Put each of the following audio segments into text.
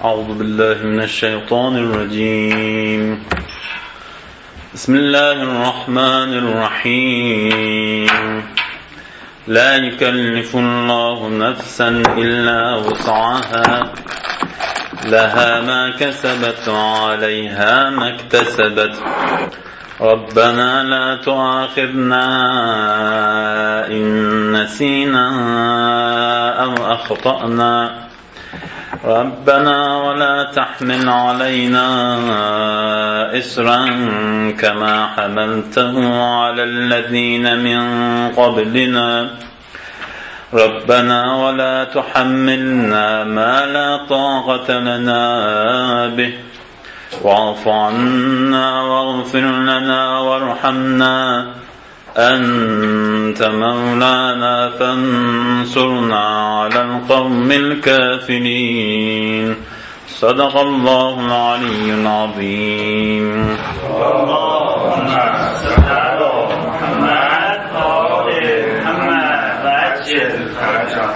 أعوذ بالله من الشيطان الرجيم. بسم الله الرحمن الرحيم. لا يكلف الله نفسا إلا وسعها لها ما كسبت وعليها ما اكتسبت ربنا لا تؤاخذنا إن نسينا أو أخطأنا ربنا ولا تحمل علينا إسرا كما حملته على الذين من قبلنا ربنا ولا تحملنا ما لا طاقة لنا به واعف عنا واغفر لنا وارحمنا أنت مولانا فانصرنا على القوم الكافرين. صدق الله العلي العظيم. اللهم صل على محمد وآل محمد وعجل فرجهم.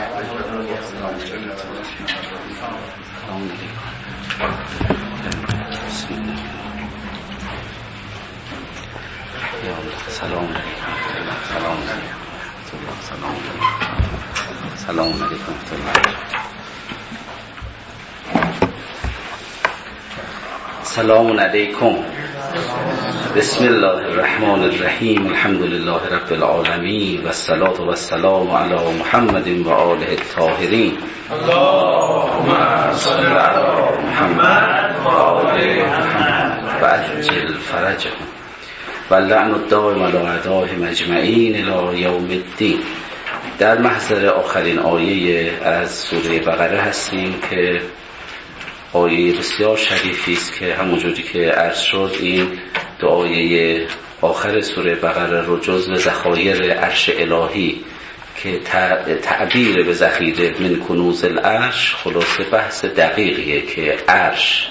سلام علیکم. سلام علیکم. بسم الله الرحمن الرحیم. الحمد لله رب العالمین و الصلاة و السلام علی محمد و آله الطاهرین. اللهم صل على محمد وآل محمد و عجل فرجهم و لعن الدائم علی اعدائهم اجمعین الی یوم الدین. در محضر آخرین آیه از سوره بقره هستیم که آیه بسیار شریفی است که همونجوری که عرض شد این دو آیه آخر سوره بقره رو جزو ذخایر عرش الهی که تعبیر به ذخیره من کنوز العرش خلاصه بحث دقیقیه که عرش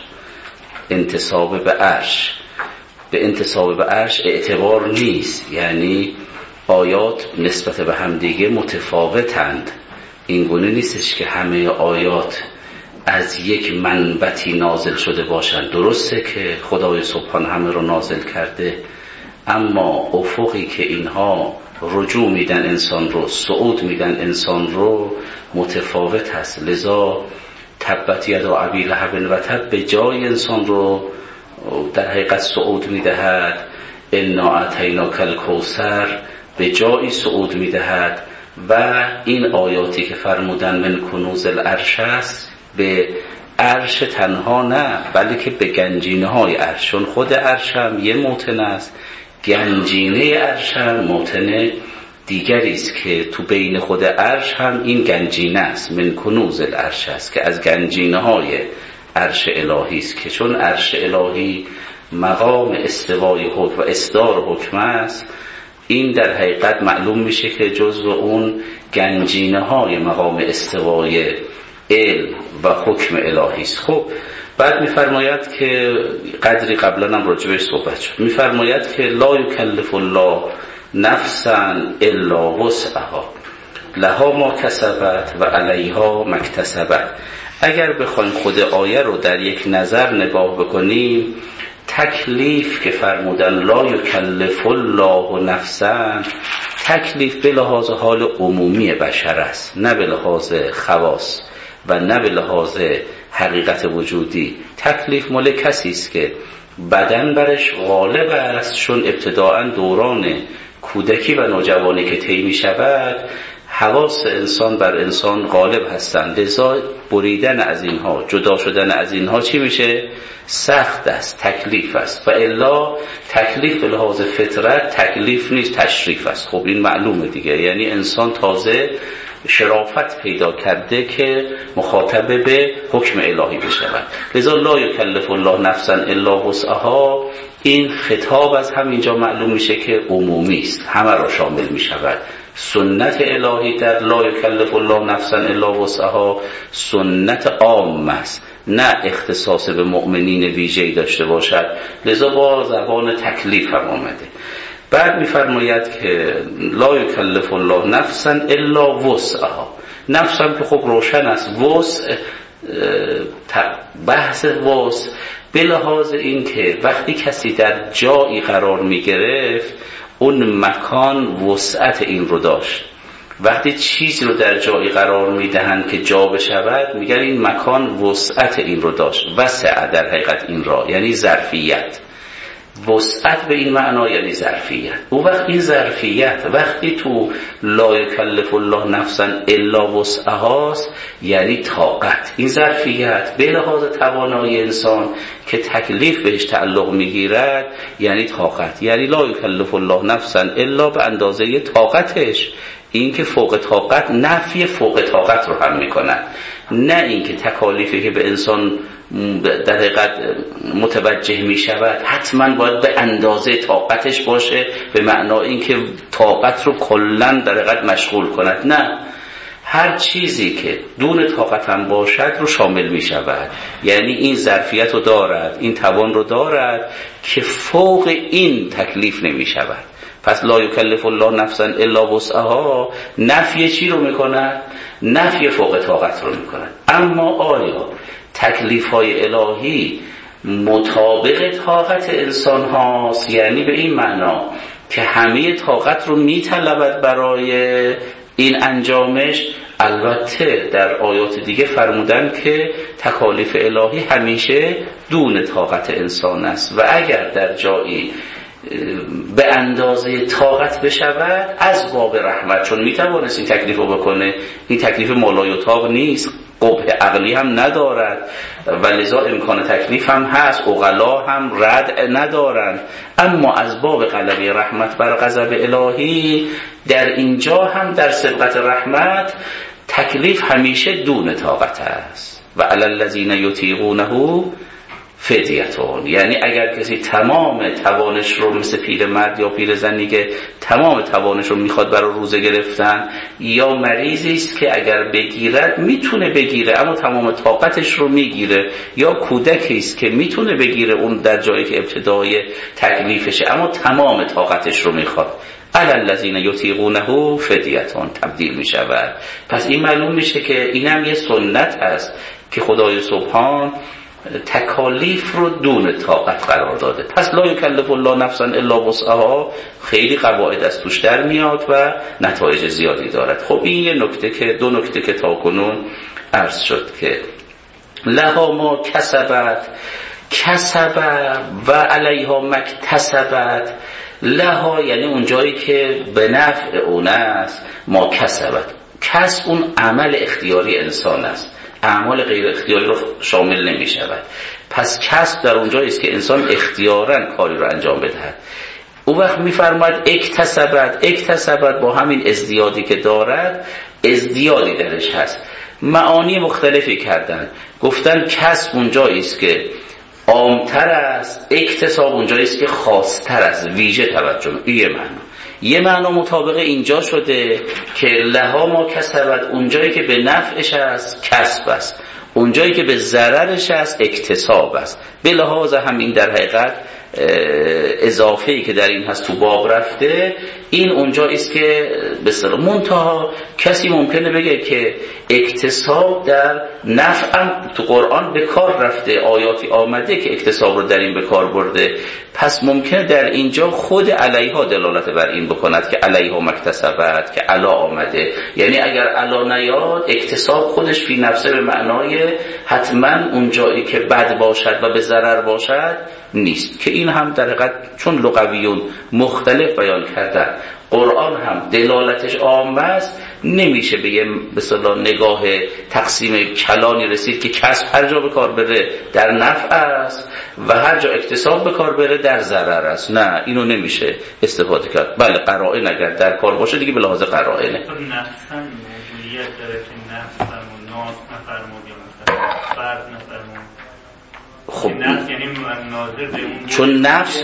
انتساب به عرش به انتساب به عرش اعتبار نیست، یعنی آیات نسبت به همدیگه متفاوتند. این گونه نیستش که همه آیات از یک منبتی نازل شده باشند. درسته که خدای سبحان همه رو نازل کرده، اما افقی که اینها رجوع میدن انسان رو، صعود میدن انسان رو، متفاوت هست. لذا تبت یدا ابی لهب و تب به جای انسان رو در حقیقت صعود میدهد. انا اعطیناک الکوثر به جایی صعود میدهد. و این آیاتی که فرمودن من کنوز العرش است، به عرش تنها نه بلکه به گنجینه های عرش، چون خود عرش هم یه موطن است، گنجینه عرش هم موطن دیگری است که تو بین خود عرش هم این گنجینه است. من کنوز العرش است که از گنجینه های عرش الهی است، که چون عرش الهی مقام استوای حکم و اصدار حکم است، این در حقیقت معلوم میشه که جزو اون گنجینه های مقام استوای علم و حکم الهی است. خب بعد میفرماید که قدری قبلا هم راجبش صحبت شد، میفرماید که لا یکلف الله نفسا الا وسعها لها ما کسبت و علیها ما اکتسبت. اگر بخوایم خود آیه رو در یک نظر نگاه بکنیم، تکلیف که فرمودن لا یکلف الله نفسا، تکلیف به لحاظ حال عمومی بشر است، نه به لحاظ خواص و نه به لحاظ حقیقت وجودی. تکلیف مال کسی است که بدن برش غالب است، چون ابتداءً دوران کودکی و نوجوانی که طی می شود حواس انسان بر انسان غالب هستند. لذا بریدن از اینها، جدا شدن از اینها چی میشه؟ سخت است، تکلیف است. و الا تکلیف به لحاظ فطرت تکلیف نیست، تشریف است. خب این معلومه دیگه، یعنی انسان تازه شرافت پیدا کرده که مخاطب به حکم الهی بشود. لذا لا یکلف الله نفسا الا وسعها، این خطاب از همینجا معلوم میشه که عمومی است، همه را شامل میشود. سنت الهی در لا یکلف الله نفسا الا وسعها سنت عام است، نه اختصاص به مؤمنین ویژه‌ای داشته باشد. لذا با زبان تکلیف هم آمده. بعد میفرماید که لا یکلف الله نفسا الا وسعها. نفس هم که خب روشن است، وسع بحث وسع به لحاظ این که وقتی کسی در جایی قرار می گرفت اون مکان وسعت این رو داشت. وقتی چیزی رو در جایی قرار میدهند که جا بشود میگن این مکان وسعت این رو داشت. وسع در حقیقت این را یعنی ظرفیت. وسعت به این معنا یعنی ظرفیت. او وقت این ظرفیت وقتی تو لا یکلف الله نفسا الا وسعهاست یعنی طاقت. این ظرفیت به لحاظ توانایی انسان که تکلیف بهش تعلق میگیرد یعنی طاقت. یعنی لا یکلف الله نفسا الا به اندازه طاقتش. این که فوق طاقت نفی فوق طاقت رو هم میکنن، نه این که تکالیفی که به انسان در حقیقت متوجه میشود حتما باید به اندازه طاقتش باشه به معنای این که طاقت رو کلن در حقیقت مشغول کند. نه، هر چیزی که دون طاقت هم باشد رو شامل می شود. یعنی این ظرفیت رو دارد، این توان رو دارد که فوق این تکلیف نمی شود. پس لا یکلف الله نفسا الا وسعها نفی چی رو میکند؟ نفی فوق طاقت رو میکند. اما آیا تکلیف های الهی مطابق طاقت انسان هاست؟ یعنی به این معنا که همه طاقت رو میطلبد برای این انجامش؟ البته در آیات دیگه فرمودن که تکالیف الهی همیشه دون طاقت انسان است و اگر در جایی به اندازه طاقت بشود از باب رحمت، چون میتوانست این تکلیف رو بکنه، این تکلیف مالایطاق نیست، قبح عقلی هم ندارد و لذا امکان تکلیف هم هست، عقلا هم رد ندارند، اما از باب غلبه رحمت بر غضب الهی در اینجا هم در سبقت رحمت تکلیف همیشه دون طاقت است. و علی الذین یطیقونه فدیتون، یعنی اگر کسی تمام توانش رو مثل پیرمرد یا پیرزنی که تمام توانش رو میخواد برای روزه گرفتن، یا مریضی است که اگر بگیرد میتونه بگیره اما تمام طاقتش رو میگیره، یا کودکی است که میتونه بگیره اون در جایی که ابتدای تکلیفشه اما تمام طاقتش رو میخواد، علی الذین یطیقونه فدیتون تبدیل میشود. پس این معلوم میشه که اینم یه سنت است که خدای سبحان تکالیف رو دون طاقت قرار داده. پس لا یکلف الله نفسا الا وسعها خیلی قواعد از توش در میاد و نتایج زیادی دارد. خب این یه نکته که دو نکته که تا کنون عرض شد که لها ما کسبت و علیها مکتسبت. لها یعنی اون جایی که به نفع اون است، ما کسبت، کسب اون عمل اختیاری انسان است، اعمال غیر اختیاری رو شامل نمی شود. پس کسب در اونجایی است که انسان اختیاراً کاری رو انجام بدهد. او وقت می‌فرماید اکتسبت با همین ازدیادی که دارد ازدیادی درش هست. معانی مختلفی کردن، گفتن کسب اونجایی است که عامتر است، اکتساب اونجایی است که خاصتر است، ویژه توجه. یه معنا مطابق اینجا شده که لها ما کسبت، اونجایی که به نفعش است کسب است، اونجایی که به ضررش است اکتساب است. به لحاظ همین در حقیقت اضافه‌ای که در این هست تو باب رفته، این اونجایی است که به اصطلاح منتها کسی ممکنه بگه که اکتساب در نفع تو قرآن به کار رفته، آیاتی آمده که اکتساب رو در این به کار برده، پس ممکنه در اینجا خود علیها دلالت بر این بکند که علیها مکتسبت، که علا آمده، یعنی اگر علا نیاد اکتساب خودش فی نفسه به معنای حتما اونجایی که بد باشد و به ضرر باشد نیست، که این هم در حقیقت چون لغویون مختلف بیان کردن، قرآن هم دلالتش عام است، نمیشه به یه مثلا نگاه تقسیم کلانی رسید که کسب هر جا به کار بره در نفع است و هر جا اکتساب به کار بره در ضرر است. نه، اینو نمیشه استفاده کرد. بله، قرائن اگر در کار باشه دیگه به لحاظ قرائنه. نفسن موجودیت داره که نفس و ناس نفرمود یا مثلا فرد نفرمود. خب نفس یعنی ناظر به اون، چون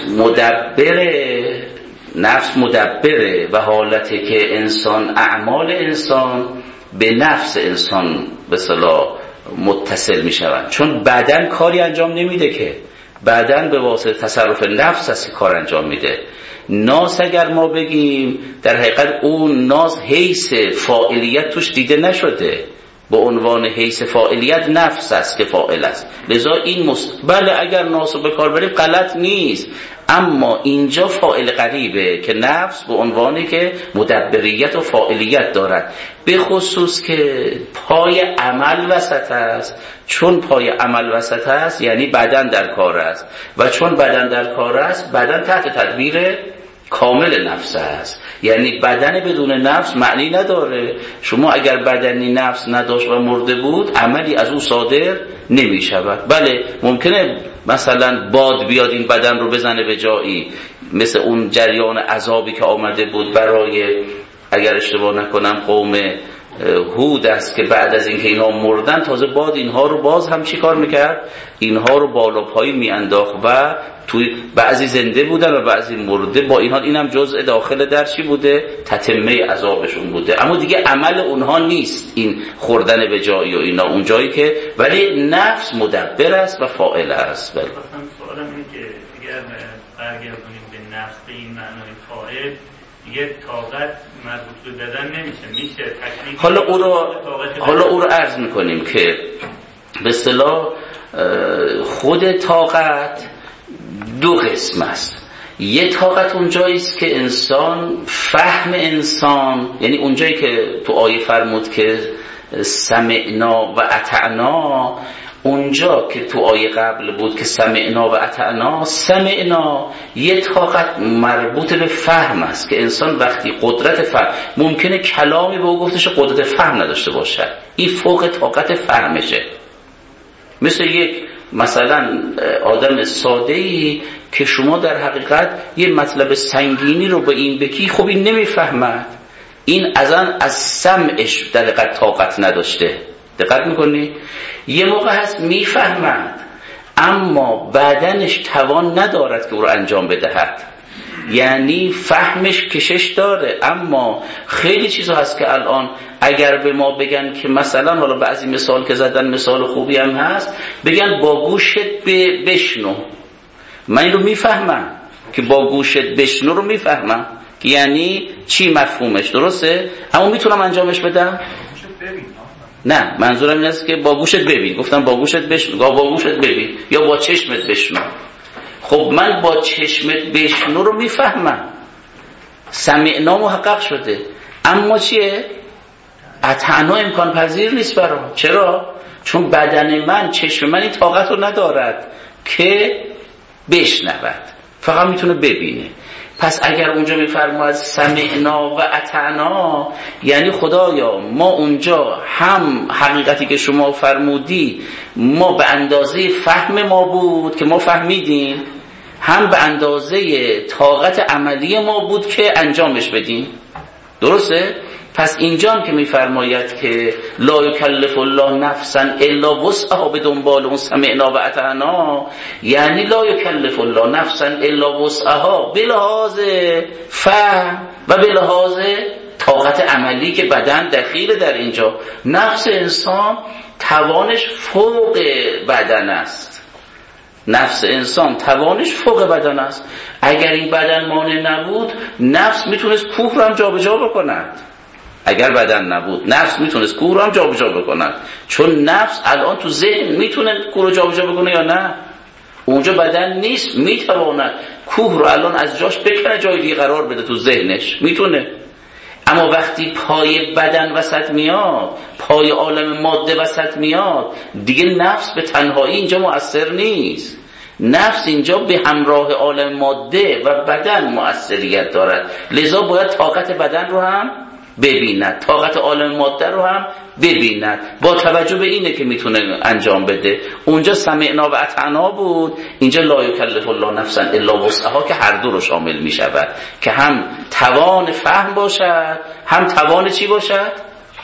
نفس مدبره و حالته که انسان، اعمال انسان به نفس انسان به اصطلاح متصل می شوند، چون بدن کاری انجام نمیده، که بدن به واسطه تصرف نفس است کار انجام میده. ناس اگر ما بگیم در حقیقت اون ناس حیث فاعلیت توش دیده نشده، به عنوان حیث فاعلیت نفس است که فاعل است. لذا این بله اگر ناسو به کار بریم غلط نیست، اما اینجا فاعل غریبه که نفس به عنوانی که مدبریت و فاعلیت دارد، به خصوص که پای عمل وسط است. چون پای عمل وسط است یعنی بدن در کار است، و چون بدن در کار است بدن تحت تدبیر کامل نفس است. یعنی بدن بدون نفس معنی نداره. شما اگر بدنی نفس نداشت و مرده بود عملی از او صادر نمی شود. بله ممکنه مثلا باد بیاد این بدن رو بزنه به جایی، مثل اون جریان عذابی که آمده بود برای، اگر اشتباه نکنم، قوم هود است که بعد از اینکه اینا مردن تازه باد اینها رو باز هم چی کار میکرد؟ اینها رو بالا پایی میانداخت و توی بعضی زنده بودن و بعضی مرده. با این حال اینم جزء داخل در چی بوده؟ تتمه عذابشون بوده. اما دیگه عمل اونها نیست این خوردن به جایی و اینا، اون جایی که ولی نفس مدبر است و فاعل است. بله. سوالم اینه که اگر برگردونیم به نفس به این معنای فاعل، دیگه طاقت مربوط به بدن نمیشه تکلیف. حالا او رو عرض میکنیم که به اصطلاح خود طاقت دو قسم است. یه طاقت اونجایی است که انسان، فهم انسان، یعنی اونجایی که تو آیه فرمود که سمعنا و اطعنا، اونجا که تو آیه قبل بود که سمعنا و اطعنا، سمعنا یه طاقت مربوط به فهم است که انسان وقتی قدرت فهم، ممکنه کلامی به او گفتش قدرت فهم نداشته باشه، این فوق طاقت فهمشه. مثل یک مثلا آدم ساده‌ای که شما در حقیقت یه مطلب سنگینی رو به این بگی، خب این نمیفهمد، این از سمعش در حقیقت طاقت نداشته. دقت میکنی؟ یه موقع هست میفهمد اما بدنش توان ندارد که او رو انجام بدهد. یعنی فهمش کشش داره، اما خیلی چیزا هست که الان اگر به ما بگن که مثلا، حالا بعضی مثال که زدن مثال خوبی هم هست، بگن با گوشت بشنو، من این رو میفهمم که با گوشت بشنو رو میفهمم که یعنی چی، مفهومش درسته، اما میتونم انجامش بدم؟ نه، منظورم این است که با گوشت ببین. گفتم با گوشت بشنو، با گوشت ببین یا با چشمت بشنو. خب من با چشمت بشنو رو میفهمم، سمعنا محقق شده، اما چیه؟ اطعنا امکان پذیر نیست برام. چرا؟ چون بدن من، چشم من این طاقت رو ندارد که بشنود، فقط میتونه ببینه. پس اگر اونجا میفرماید سمعنا و اطعنا، یعنی خدایا ما اونجا هم حقیقتی که شما فرمودی ما به اندازه فهم ما بود که ما فهمیدیم، هم به اندازه طاقت عملی ما بود که انجامش بدیم. درسته؟ پس اینجا هم که میفرماید که لا یکلف الله نفسا الا وسعها، به دنبال اون سمعنا و اطعنا، یعنی لا یکلف الله نفسا الا وسعها، به لحاظ فهم و به لحاظ طاقت عملی که بدن دخیل در اینجا. نفس انسان توانش فوق بدن است، نفس انسان توانش فوق بدن است. اگر این بدن مانع نبود، نفس میتونست کوه رو هم جابجا بکند. اگر بدن نبود، نفس میتونست کوه رو هم جابجا بکند، چون نفس الان تو ذهن میتونه کوه رو جابجا بکنه یا نه؟ اونجا بدن نیست، میتواند کوه رو الان از جاش بکنه جای دیگه قرار بده، تو ذهنش میتونه. اما وقتی پای بدن وسط میاد، پای عالم ماده وسط میاد، دیگه نفس به تنهایی اینجا مؤثر نیست. نفس اینجا به همراه عالم ماده و بدن مؤثریت دارد. لذا باید طاقت بدن رو هم ببیند، طاقت عالم ماده رو هم ببیند، با توجه به اینه که میتونه انجام بده. اونجا سمعنا و اطعنا بود، اینجا لا یکلف الله نفسا الا وسعها که هر دو رو شامل میشود، که هم توان فهم باشد، هم توان چی باشد؟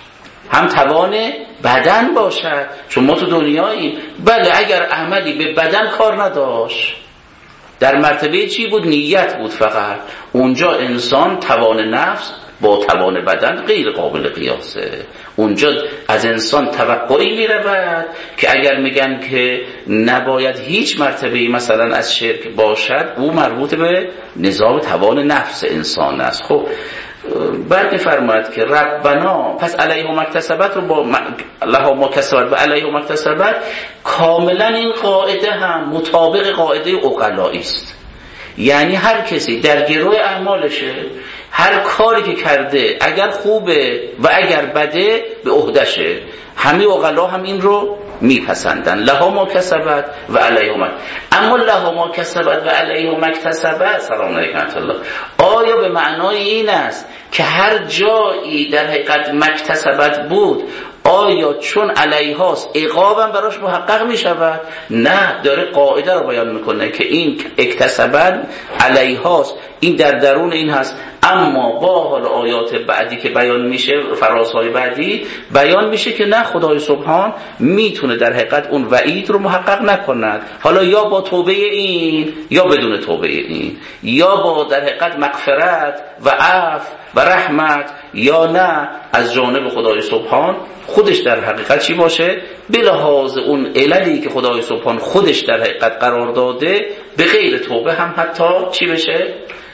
هم توان بدن باشد. چون ما تو دنیاییم، بله اگر عملی به بدن کار نداشت، در مرتبه چی بود؟ نیت بود فقط. اونجا انسان توان نفس با توان بدن غیر قابل قیاسه. اونجا از انسان توقعی می رود که اگر میگن که نباید هیچ مرتبه‌ای مثلا از شرک باشد، او مربوط به نظام توان نفس انسان است. خب بعد می‌فرماید که ربنا، پس علیه مکتسبت رو با لها ما کسبت و علیه مکتسبت، کاملا این قاعده هم مطابق قاعده عقلایی است. یعنی هر کسی در گروه اعمالشه، هر کاری که کرده اگر خوبه و اگر بده به عهدشه. همه عقلا هم این رو میپسندن. لها ما کسبت و علیه ما. اما لها ما کسبت و علیه ما اکتسبت، سلام علیکم ورحمة الله، آیا به معنای این است که هر جایی در حقیقت مکتسبت بود آیا چون علیه هاست عقابم براش محقق می شود؟ نه، داره قاعده رو بیان میکنه که این اکتسبت علیه هاست، این در درون این هست. اما با حال آیات بعدی که بیان میشه، فرازهای بعدی بیان میشه که نه، خدای سبحان میتونه در حقیقت اون وعید رو محقق نکند، حالا یا با توبه این یا بدون توبه این، یا با در حقیقت مغفرت و عفو و رحمت، یا نه از جانب خدای سبحان خودش در حقیقت چی باشه، به لحاظ اون عللی که خدای سبحان خودش در حقیقت قرار داده، به غیر توبه هم حتی چی بشه،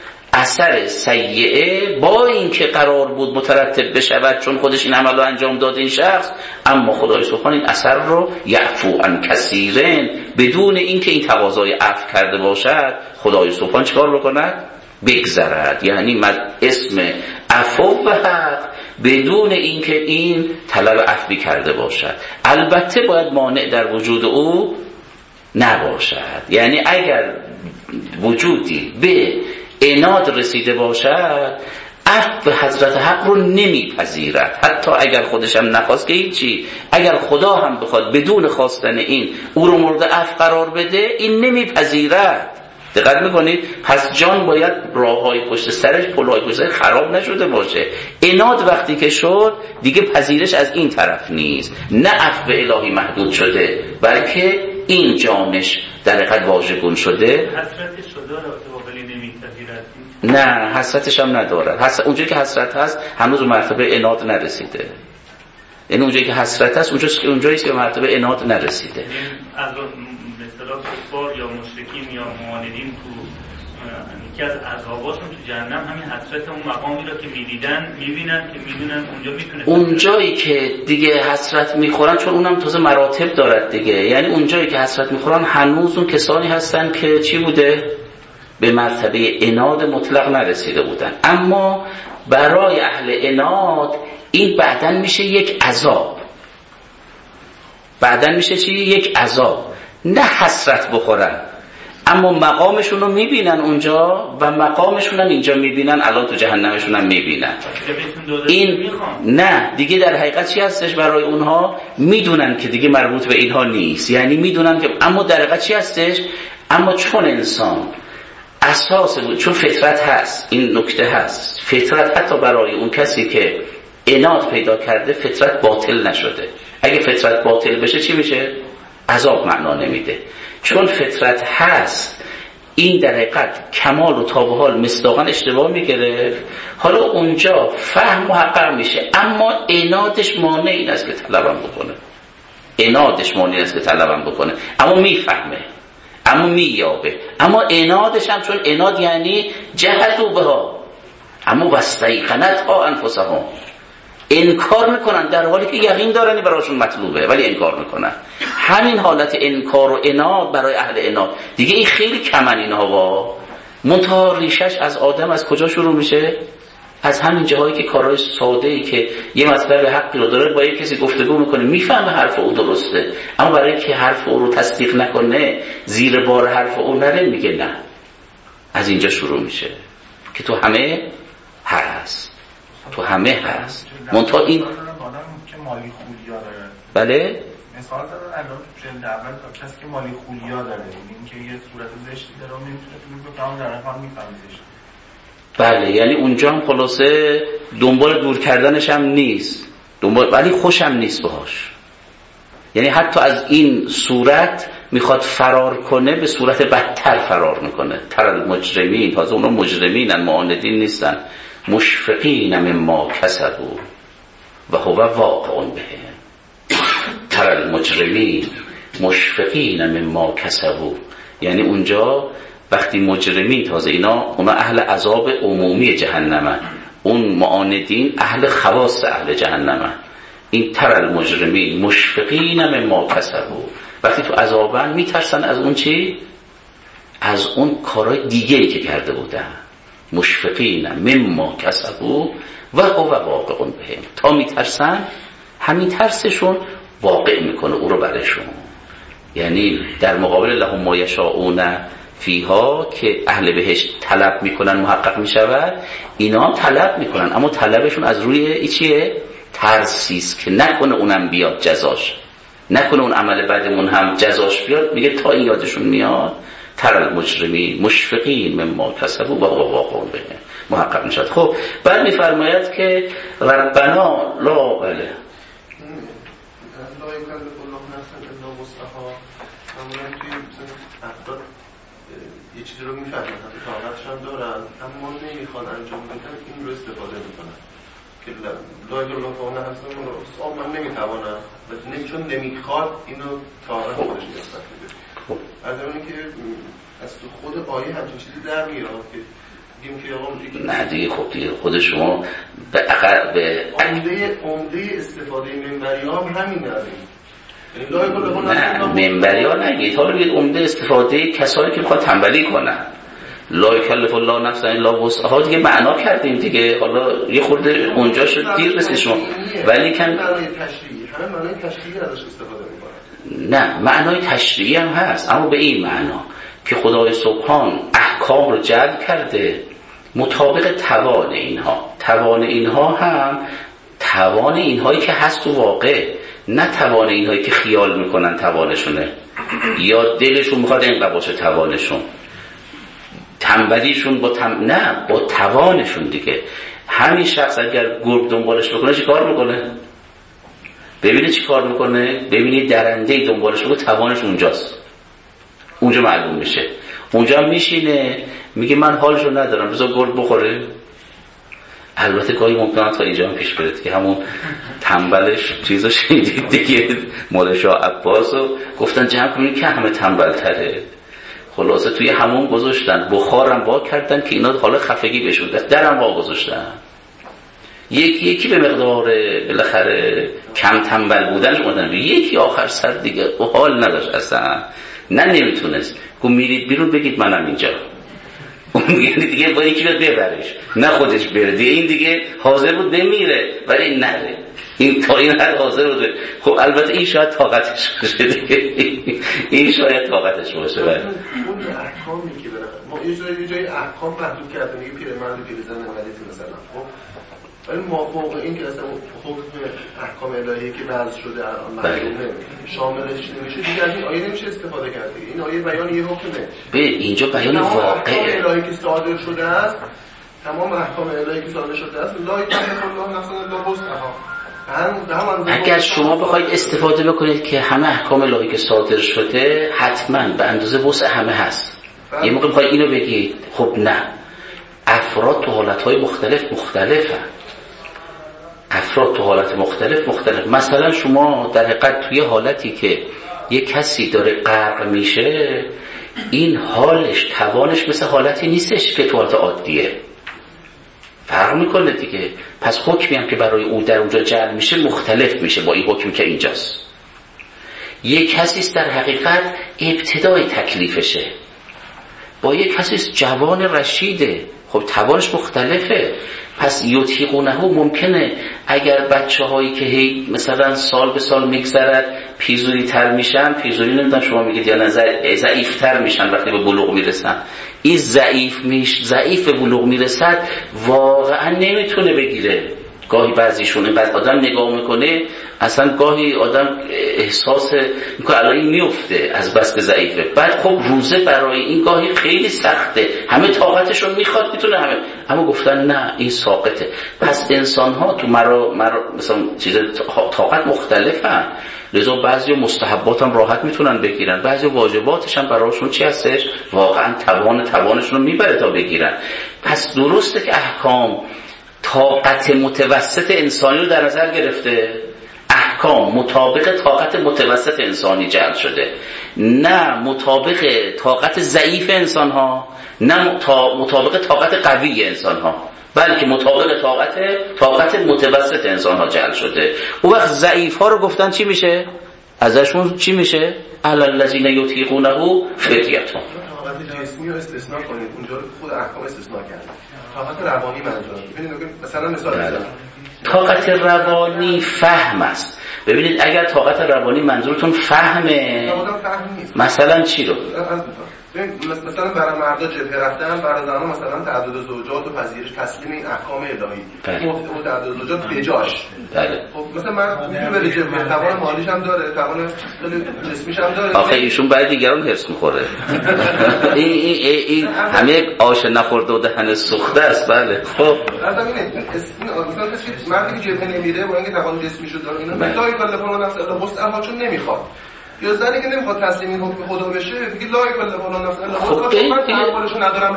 اثر سیئه با این که قرار بود مترتب بشود چون خودش این عمل رو انجام داده این شخص، اما خدای سبحان این اثر رو یعفو عن کثیرن، بدون این که این تقاضای عفو کرده باشد، خدای سبحان چیکار بکند؟ بگذرد. یعنی اسم عفو و حق بدون اینکه این طلب عفوی کرده باشد. البته باید مانع در وجود او نباشد. یعنی اگر وجودی به عناد رسیده باشد، عفو حضرت حق رو نمیپذیرد، حتی اگر خودش هم نخواست، که هیچی، اگر خدا هم بخواد بدون خواستن این او رو مورد عفو قرار بده، این نمیپذیرد. دقت میکنید؟ پس جان باید راههای پشت سرش، پلهای پشت سرش خراب نشده باشه. عناد وقتی که شد دیگه پذیرش از این طرف نیست، نه عفو الهی محدود شده، بلکه این جانش در حقیقت واژگون شده. حسرتش شده رو ولی نمیپذیرد. نه، حسرتش هم ندارد. اونجایی که حسرت هست هنوز به مرتبه عناد نرسیده. یعنی اونجایی که حسرت هست اونجایی که به مرتبه عناد نرسیده. از مثلا کفار یا مشرکین یا معاندین تو یکی از عذاباشون تو جهنم همین حسرت اون مقامی رو که میبینن که میدونن اونجا میتونه، اونجایی که دیگه حسرت میخورن، چون اونم تازه مراتب دارد دیگه، یعنی اونجایی که حسرت میخورن هنوز اون کسانی هستن که چی بوده؟ به مرتبه عناد مطلق نرسیده بودن. اما برای اهل عناد این بعدن میشه یک عذاب. بعدن میشه چی؟ یک عذاب. نه حسرت بخورن، اما مقامشون رو میبینن اونجا و مقامشون هم اینجا میبینن، الان تو جهنمشون هم میبینن. این نه دیگه در حقیقت چی هستش برای اونها؟ میدونن که دیگه مربوط به اینها نیست، یعنی میدونن که، اما در حقیقت چی هستش؟ اما چون انسان اساس بود، چون فطرت هست، این نکته هست، فطرت حتی برای اون کسی که عناد پیدا کرده فطرت باطل نشده. اگه فطرت باطل بشه چی میشه؟ عذاب معنا نمیده. چون فطرت هست، این در حقیقت کمال و تا به حال مصداقاً اشتباه میگرفت، حالا اونجا فهم محقق میشه، اما عنادش مانع این است که طلبم بکنه. عنادش مانع است که طلبم بکنه، اما میفهمه، اما مییابه. اما عنادش هم، چون عناد یعنی جهدوا بها اما واستیقنتها انفسهم، انکار میکنن در حالی که یقین دارن براشون مطلوبه ولی انکار میکنن. همین حالت انکار و عناد برای اهل عناد دیگه این خیلی کمن اینها. منتها ریشش از آدم از کجا شروع میشه؟ از همین جاهایی که کارهای ساده‌ای که یه مطلب حقی رو داره با یه کسی گفتگو میکنه، میفهمه حرف او درسته، اما برای که حرف او رو تصدیق نکنه، زیر بار حرف او نره، میگه نه. از اینجا شروع میشه که تو همه هست، تو همه هست. منتها این که مالی خولیا داره. بله؟ مثال داره الان جلد اول کسی که مالی خولیا داره، این که یه صورت زشتی داره و نمیتونه تو بگم در حال میفهمه زشت. بله، یعنی اونجا هم خلاصه دنبال دور کردنش هم نیست، ولی خوشم نیست باهاش. یعنی حتی از این صورت میخواد فرار کنه، به صورت بدتر فرار میکنه. تر المجرمین، تازه اونا مجرمینن، معاندین نیستن. مشفقین مما کسبوا و هو واقع بهم. تر المجرمین مشفقین مما کسبوا، یعنی اونجا وقتی مجرمین، تازه اونا اهل عذاب عمومی جهنمن، اون معاندین اهل خواص اهل جهنمه. این تر المجرمین مشفقین مما کسبوا، وقتی تو عذابن میترسن از اون چی؟ از اون کارهای دیگه‌ای که کرده بودن. مشفقین مما کسبوا و هو واقع بهم، تا میترسن همین ترسشون واقع میکنه او رو برشون. یعنی در مقابل لهم ما یشاءون فیها که اهل بهشت طلب میکنن محقق میشود، اینا هم طلب میکنن، اما طلبشون از روی ایچیه؟ ترسیست که نکنه اونم بیاد جزاش، نکنه اون عمل بعدمون هم جزاش بیاد. میگه تا این یادشون میاد تر المجرمین مشفقین مما کسبوا و هو واقع بهم، محقق میشد. خب بعد میفرماید که ربنا لا بله یه چیزی رو میفهمن، طاقتش هم دارن اما نمیخوان انجام بدن، این رو استفاده میکنن که لا اله الا الله هستن من نمیتوانم، چون نمیخواد اینو طاقت خودش نسبت بده. از اونی که از تو خود آیه همچین چیزی در میاد که بگیم که آقا نه دیگه، خب دیگه خود شما به عمده استفاده منبری ها همین داریم. نه منبری ها نگید، حالا بگید عمده استفاده کسانی که میخواد تنبلی کنن. لا یکلف الله نفسا الا وسعها دیگه معنا کردیم دیگه، حالا یه خورده اونجا شد دیر رسید شما، ولی کن معنای تشریعی، همه معنای تشریعی ازش استفاده میکنن. نه معنای تشریعی هم هست، اما به این معنا که خدای سبحان احکام رو جلب کرده مطابق توان اینها. توان اینها هم توان اینهایی که هست تو واقع، نه توان اینهایی که خیال میکنن توانشونه یا دلشون میخواد اینقدر باشه توانشون. تنبلیشون نه با توانشون دیگه. همین شخص اگر گرگ دنبالش بکنه چی کار میکنه؟ ببینه چی کار میکنه؟ ببینه درنده دنبالش بکنه، توانش اونجاست، اونجا معلوم میشه. اونجا میشینه میگه من حالشو ندارم بذار گرگ بخوره. البته گاهی ممکنه تا اینجا هم پیش برد که همون تنبلش چیزو شنیدید دیگه، مال شاه عباسو گفتن جمع کنید که همه تنبل تره، خلاصه توی همون گذاشتن، بخارم وا کردن که اینا حالا خفگی بشون، درم وا گذاشتن. یکی به مقدار بالاخره کم تنبل بودنش اومدن، یکی آخر سر دیگه او حال نداشت اصلا، نه نمیتونست. گفت میرید بیرون بگید منم اینجا. اون یعنی دیگه با یکی بیاد ببرش، نه خودش بره دیگه. این دیگه حاضر بود بمیره ولی نره، این تا این حد حاضر بود. خب البته این شاید طاقتش باشه دیگه، این شاید طاقتش باشه. اون احکامی که ما یه جای احکام محدود کردن، یه پیرمرد پیرزن ولی مثلا خب، ولی ما فوق این که اصلا حکم احکام الهی که وضع شده معلومه شاملش نمیشه دیگه، از این آیه نمیشه استفاده کرد. این آیه بیان یه حکمه، به اینجا بیان واقعه. احکام الهی که صادر شده است، تمام احکام الهی که صادر شده است، لا یکلف الله نفسا الا وسعها. اگر شما بخواید استفاده بکنید که همه احکام الهی که صادر شده حتما به اندازه وسع همه هست، یه موقع بخواید اینو بگید، خب نه، افراد تو حالتهای مختلفن. افراد تو حالت مختلف. مثلا شما در حقیقت توی حالتی که یه کسی داره غرق میشه، این حالش توانش مثل حالتی نیستش که تو حالت عادیه، فرق میکنه دیگه. پس حکمی هم که برای او در اونجا جعل میشه مختلف میشه با این حکمی که اینجاست. یه کسیست در حقیقت ابتدای تکلیفشه، با یه کسیست جوان رشیده، خب توانش مختلفه. پس یطیقونه ممکنه اگر بچه هایی که هی مثلا سال به سال میگذرد پیزوری تر میشن، پیزوری نمیدونم شما میگید یا نه، ضعیف تر میشن وقتی به بلوغ میرسن. این ضعیف به بلوغ میرسد واقعا نمیتونه بگیره. گاهی بعضیشون اینقدر آدم نگاه میکنه اصلا گاهی آدم احساس میکنه الان میفته از بس که ضعیفه. بعد خب روزه برای این گاهی خیلی سخته، همه طاقتشون میخواد میتونه همه، اما گفتن نه این ساقطه. پس انسان ها تو مثلا چیز طاقت مختلفن، لذا بعضی مستحبات هم راحت میتونن بگیرن، بعضی واجباتش هم براشون چی هستش واقعا توانشون رو میبره تا بگیرن. پس درسته که احکام طاقت متوسط انسانی رو در نظر گرفته، احکام مطابق طاقت متوسط انسانی جعل شده، نه مطابق طاقت ضعیف انسان ها، نه مطابق طاقت قوی انسان ها. بلکه مطابق طاقت متوسط انسان ها جعل شده. اون وقت ضعیف ها رو گفتن چی میشه؟ ازشون چی میشه؟ علی الذین یطیقونه فدیه. طاقت جسمی رو استثناء کنید، اونجا رو خود احکام استثناء کرده. طاقت روانی منظورم. ببینید مثلا مثال بزنم. طاقت روانی فهم است. ببینید اگر طاقت روانی منظورتون فهمه، فهم نیست. مثلا چی رو؟ مثلا برای مردا جبهه رفتن، برای زنان مثلا تعدد زوجات و پذیرش تسلیم این احکام الهی. اون تعدد زوجات بجاش. بله. خب مثلا من میتونم بره جبهه، توان مالیش هم داره، توان جسمیش هم داره. آخه ایشون برای دیگران حرص میخوره. این همه آش نخورده و دهن سوخته است. بله. خب مثلا این مثلا مردی که جبهه نمیره با اینکه توان جسمیشو داره، اینا لا یکلف الله نفسا الا وسعها چون نمیخواد. یا زنی که نمیخواد تسلیم این حکم خدا بشه دیگه لا یکلف الله نفسا الا وسعها، من تحملشو ندارم.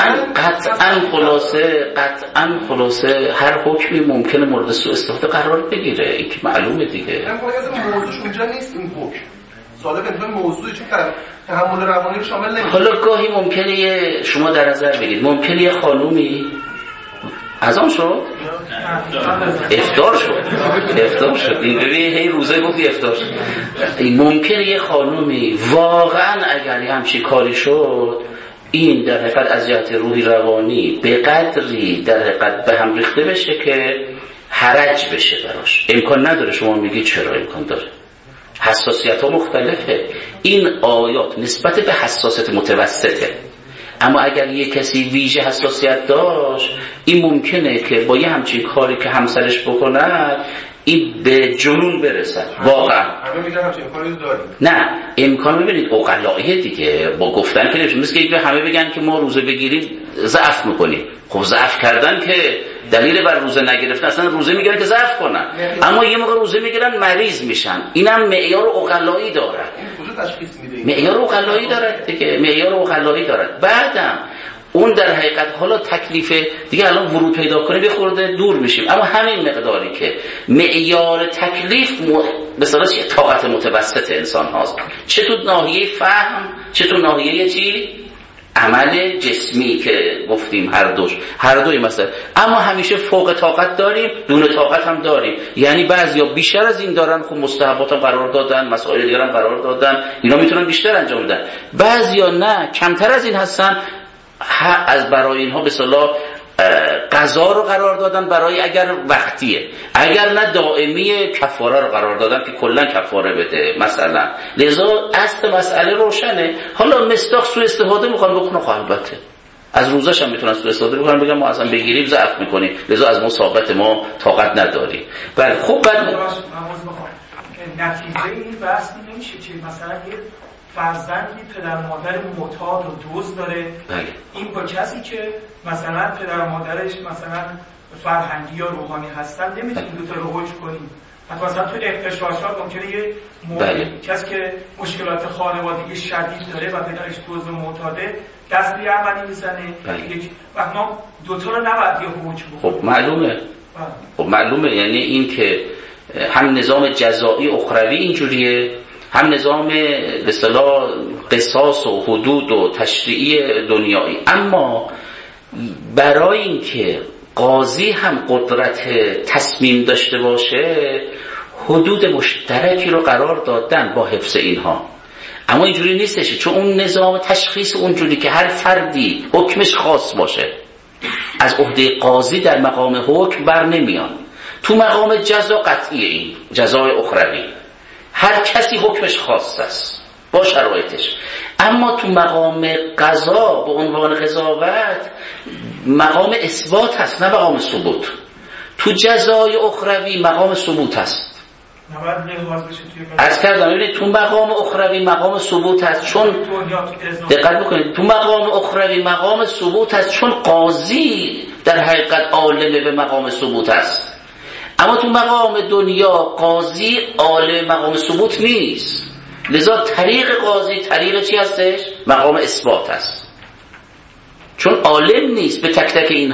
قطعاً خلاصه هر حکمی ممکنه مورد سوء استفاده قرار بگیره، این که معلومه دیگه. موضوعش اونجا نیست این حکم. سوال انتهای موضوعی چون تحمل روانی رو شامل نمیشه. حالا گاهی ممکنه شما در نظر بگید ممکنه یه خانومی اذان شد افطار شد این ببین هی روزه گفتی افطار شد. ممکنه یه خانومی واقعا اگر همچین کاری شد این در حقیقت از جهت روحی روانی به قدری در حقیقت به هم ریخته بشه که حرج بشه براش. امکان نداره. شما میگی چرا امکان داره؟ حساسیت ها مختلفه. این آیات نسبت به حساسیت متوسطه، اما اگر یه کسی ویژه حساسیت داشت این ممکنه که با یه همچین کاری که همسرش بکند این به جنون برسد. واقعا همه میگن همچین کاری داریم. نه امکان ببینید عقلاییه دیگه، با گفتن که نمیشه. مثل که همه بگن که ما روزه بگیریم ضعف میکنیم. خب ضعف کردن که دلیل بر روزه نگرفتن، اصلا روزه میگیرن که ضعف کنن، اما یه موقع روزه میگیرن مریض میشن. اینم معیار عقلایی داره. معیار عقلایی داره دیگه، معیار عقلایی داره. بعدم اون در حقیقت حالا تکلیف دیگه الان ورود پیدا کنه بخورده دور میشیم، اما همین مقداری که معیار تکلیف مثلا چه طاقت متوسط انسان هاست، چه تو ناحیه فهم چه تو ناحیه چی عمل جسمی که گفتیم هر دوی مثلا. اما همیشه فوق طاقت داریم، دون طاقت هم داریم. یعنی بعضیا بیشتر از این دارن، خب مستحبات هم قرار دادن، مسائل دیگر هم قرار دادن، اینا میتونن بیشتر انجام بدن. بعضیا نه، کمتر از این هستن، از برای اینها به اصطلاح قضا رو قرار دادن برای اگر وقتیه، اگر نه دائمی کفاره رو قرار دادن که کلا کفاره بده مثلا. لذا اصل مسئله روشنه. حالا مصداق سوء استفاده میخوان بکنه، خب البته از روزش هم میتونن سوء استفاده بکنن، بگن ما اصلا بگیریم ضعف میکنیم، لذا از ما ثابت ما طاقت نداریم. بله خب بعد نتیجه این بحث نمیشه که مثلا یه فرزندی پدر مادر معتاد و دزد داره، بله. این با کسی که مثلا پدر مادرش مثلا فرهنگی یا روحانی هستن نمیتونیم دو تا رو حکم کنیم. مثلا تو اغتشاشات ممکنه یه کسی که مشکلات خانوادگی شدید داره و پدرش دزد و معتاده دست به عملی میزنه، و ما دو تا رو نباید یه حکم بکنیم. خب معلومه. خب معلومه، یعنی این که هم نظام جزایی اخروی اینجوریه، هم نظام به اصطلاح قصاص و حدود و تشریعی دنیایی. اما برای اینکه قاضی هم قدرت تصمیم داشته باشه حدود مشترکی رو قرار دادن با حفظ اینها. اما اینجوری نیستش، چون اون نظام تشخیص اونجوری که هر فردی حکمش خاص باشه از عهده قاضی در مقام حکم بر نمیان. تو مقام جزا قطعیه، این جزای اخروی هر کسی حکمش خاص است با شرایطش. اما تو مقام قضا به عنوان قضاوت مقام اثبات هست نه مقام ثبوت. تو جزای اخروی مقام ثبوت هست. عرض کردم ببینید تو مقام اخروی مقام ثبوت هست، چون دقت بکنید تو مقام اخروی مقام ثبوت هست، چون قاضی در حقیقت عالم به مقام ثبوت هست. اما تو مقام دنیا قاضی عالم مقام ثبوت نیست، لذا طریق قاضی طریق چی هستش؟ مقام اثبات هست، چون عالم نیست به تک تک اینها.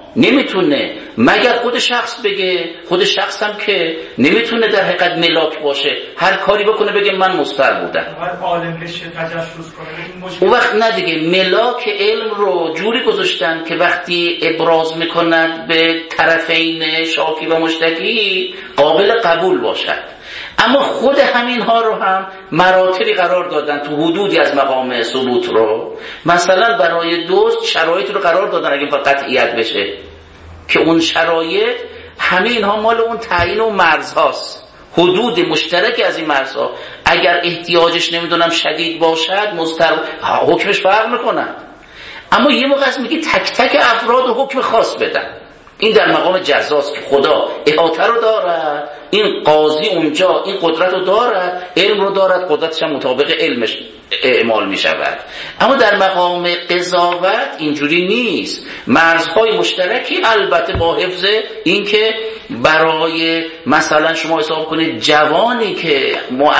نمیتونه مگر خود شخص بگه. خود شخص هم که نمیتونه در حقیقت ملاک باشه، هر کاری بکنه بگه من مستر بودم. عالم بشه تجسس کنه. اون وقت نه دیگه، ملاک علم رو جوری گذاشتن که وقتی ابراز میکند به طرفین شاکی و مشتکی قابل قبول باشد. اما خود همین ها رو هم مراتبی قرار دادن تو حدودی از مقام ثبوت رو. مثلا برای دوست شرایط رو قرار دادن اگه قطعیت بشه که اون شرایط همه اینها مال اون تعیین و مرز هاست، حدود مشترک از این مرزها اگر احتیاجش نمیدونم شدید باشد حکمش فرق میکنن. اما یه موقع از میگه تک تک افراد حکم خاص بدن. این در مقام جزاست که خدا احاطه رو دارد، این قاضی اونجا این قدرت رو دارد، علم رو دارد، قدرتش هم مطابق علمش اعمال می شود. اما در مقام قضاوت اینجوری نیست. مرزهای مشترکی البته با حفظ این که برای مثلا شما حساب کنید جوانی که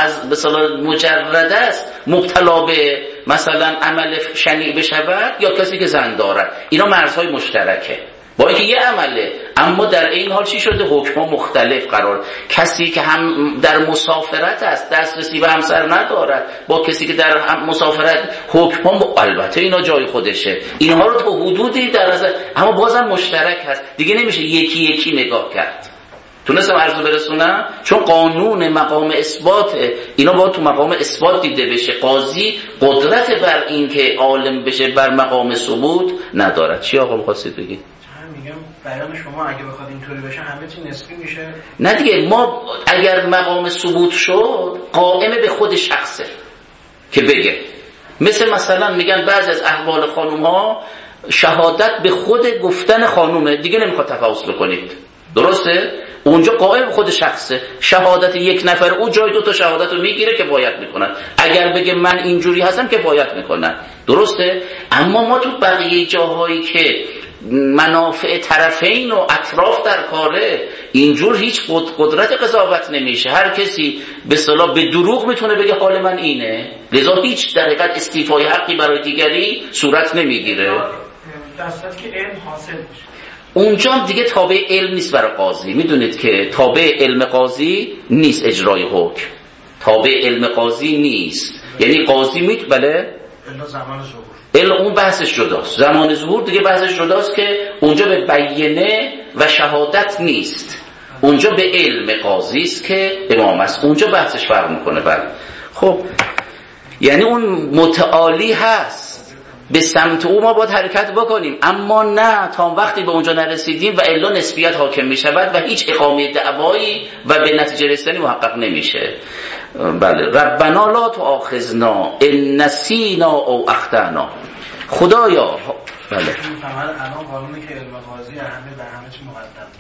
مثلا مجرد است مبتلا به مثلا عمل شنیع بشود یا کسی که زن دارد، اینا مرزهای مشترکه با اینکه یه عمله، اما در این حال چی شده؟ حکم‌ها مختلف قرار. کسی که هم در مسافرت است دسترسی به همسر ندارد با کسی که در مسافرت، حکم‌ها البته اینا جای خودشه، اینها رو تو حدودی در از، اما بازم مشترک هست دیگه، نمیشه یکی یکی نگاه کرد. تونستم عرضو برسونم؟ چون قانون مقام اثبات اینا باید تو مقام اثبات دیده بشه. قاضی قدرت بر این که عالم بشه بر مقام ثبوت ندارد. چی آقا می‌خواستید بگید؟ میگم بیان شما اگه بخواد اینطوری بشه همه چی نسبی میشه. نه دیگه، ما اگر مقام ثبوت شد قائم به خود شخصه که بگه. مثلا میگن بعضی از احوال خانوم ها شهادت به خود گفتن خانومه، دیگه نمیخواد تفاوت بکنید، درسته؟ اونجا قائم به خود شخصه. شهادت یک نفر او جای دو تا شهادت رو میگیره که باید میکنن. اگر بگه من اینجوری هستم که باید میکنن، درسته؟ اما ما تو بقیه جاهایی که منافع طرفین و اطراف در کاره، اینجور هیچ قدرت قضاوت نمیشه. هر کسی به اصطلاح به دروغ میتونه بگه حال من اینه، لذا هیچ در حقیقت استیفای حقی برای دیگری صورت نمیگیره. در صورتی که علم حاصل بشه. اونجا دیگه تابع علم نیست برای قاضی. میدونید که تابع علم قاضی نیست، اجرای حکم تابع علم قاضی نیست. یعنی قاضی بله الا زمان ظهور، الا اون بحثش جداست. زمان ظهور دیگه بحثش جداست که اونجا به بیینه و شهادت نیست، اونجا به علم قاضی است که امام است، اونجا بحثش فرق میکنه. بله خب یعنی اون متعالی هست، به سمت او ما باید حرکت بکنیم، اما نه تا وقتی به اونجا نرسیدیم و الا نسبیت حاکم می شود و هیچ اقامه دعوایی و به نتیجه رسیدنی محقق نمیشه. بله ربنا لا تؤاخذنا ان نسینا او اخطانا. خدایا بله الان قانونی که علم قاضی همه به همه چی مقدم،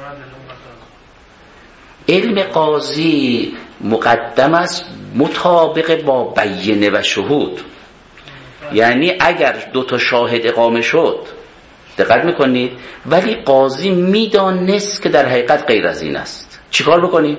علم قاضی مقدم است مطابق با بیینه و شهود. یعنی اگر دو تا شاهد اقامه شد، دقت میکنید، ولی قاضی میدانست که در حقیقت غیر از این است، چیکار بکنید؟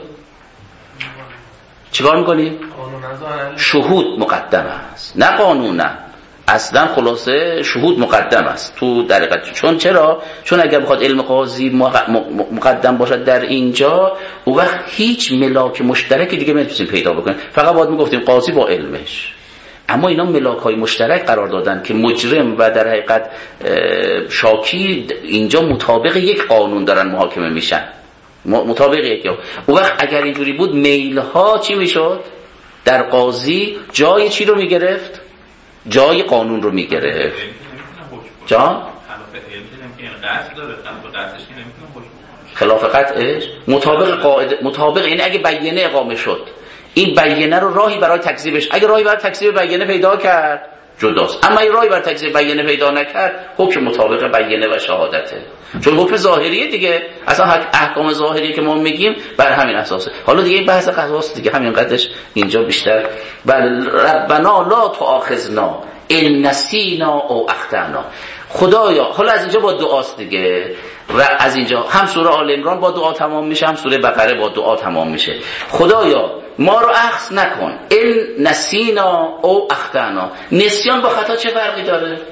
چیکار میکنید؟ شهود مقدم است، نه قانون، نه اصلا. خلاصه شهود مقدم است تو در حقیقت. چون اگر بخواد علم قاضی مقدم باشد در اینجا، اون وقت هیچ ملاک مشترکی دیگه نمیتونیم پیدا بکنیم، فقط باید میگفتیم قاضی با علمش. اما اینا ملاک‌های مشترک قرار دادن که مجرم و در حقیقت شاکی اینجا مطابق یک قانون دارن محاکمه میشن، مطابق یک. اون وقت اگر اینجوری بود میل‌ها چی میشد؟ در قاضی جای چی رو میگرفت؟ جای قانون رو میگرفت. جا؟ خلاف قطعش مطابق یعنی اگه بیینه اقامه شد، این بیینه رو راهی برای تکذیبش، اگه راهی برای تکذیب بیینه پیدا کرد جداست، اما این راهی برای تکذیب بیینه پیدا نکرد، حکم مطابق بیینه و شهادته. چون حکم ظاهریه دیگه، اصلا احکام ظاهری که ما میگیم بر همین اساسه. حالا دیگه این بحث قضاست دیگه، همین قدرش اینجا بیشتر. بل ربنا لا تؤاخذنا ان نسینا او اخطانا. خدایا، حالا از اینجا با دعاست دیگه، از اینجا هم سوره آل عمران با دعا تمام میشه، هم سوره بقره با دعا تمام میشه. خدایا ما رو اخذ نکن، ان نسینا او اخطانا. نسیان با خطا چه فرقی داره؟